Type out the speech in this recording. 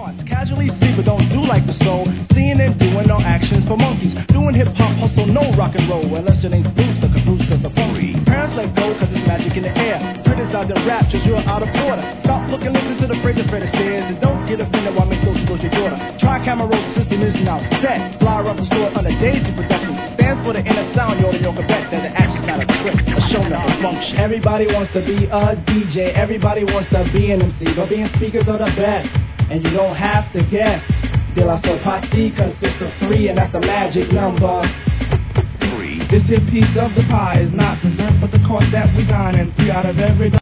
parts. Casually see but don't do like the soul. Seeing and doing no actions for monkeys. Doing hip hop, hustle, no rock and roll. Unless it ain't Brewster, cause Brewster's the funky. Parents let go cause it's magic in the air. Critics out there rap cause you're out of order. Stop looking, listen to the Fred stairs. And don't get offended while make those your daughter. Tri-camera system is now set. Fly up the store under Daisy Production. Stands for the inner sound, you're the Quebec. That it actually got a trick, a show that a function. Everybody wants to be a DJ. Everybody wants to be an MC. But being speakers are the best. And you don't have to guess. De La Soul Posse consists of 3, and that's the magic number. 3. This here piece of the pie is not dessert, but the course that we dine. And 3 out of every